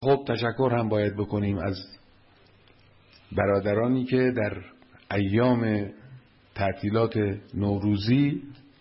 خب تشکر هم باید بکنیم از برادرانی که در ایام تعطیلات نوروزی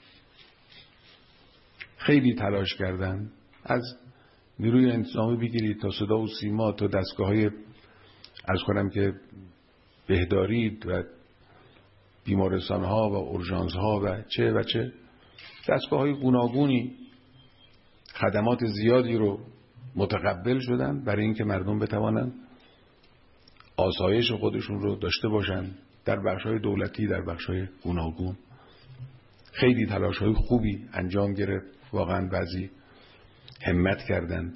خیلی تلاش کردن، از نیروی انتظامی بگیرید تا صدا و سیما، تا دستگاه‌های عرض کنم که بهداری و بیمارستان‌ها و اورژانس‌ها و چه دستگاه‌های گوناگونی خدمات زیادی رو متقبل شدن برای اینکه مردم بتوانند آسایش خودشون رو داشته باشن در بخش‌های دولتی، در بخش‌های گوناگون. خیلی تلاش‌های خوبی انجام گرفت، واقعا بعضی همت کردن،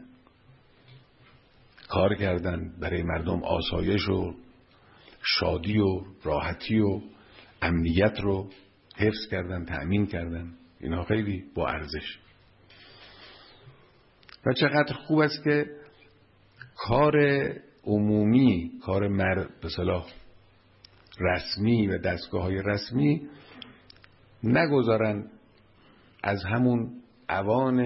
کار کردن برای مردم، آسایش و شادی و راحتی و امنیت رو حفظ کردن، تأمین کردن. اینا خیلی با ارزش. و چقدر خوب است که کار عمومی، کار به اصطلاح رسمی و دستگاه‌های رسمی نگذارن از همون اوان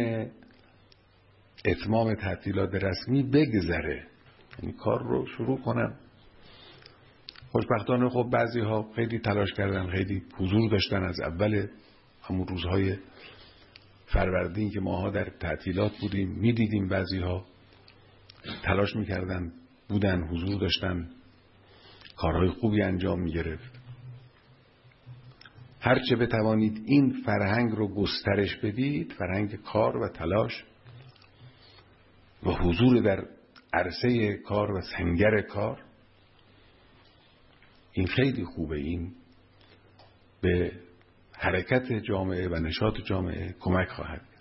اتمام تعطیلات رسمی بگذره، یعنی کار رو شروع کنن. خوشبختانه خب بعضی ها خیلی تلاش کردن، خیلی حضور داشتن از اول همون روزهای فروردین که ماها در تعطیلات بودیم، میدیدیم بعضی ها تلاش میکردن، بودن، حضور داشتن، کارهای خوبی انجام میگرفت. هرچه بتوانید این فرهنگ رو گسترش بدید، فرهنگ کار و تلاش و حضور در عرصه کار و سنگر کار، این خیلی خوبه. این به حرکت جامعه و نشاط جامعه کمک خواهد.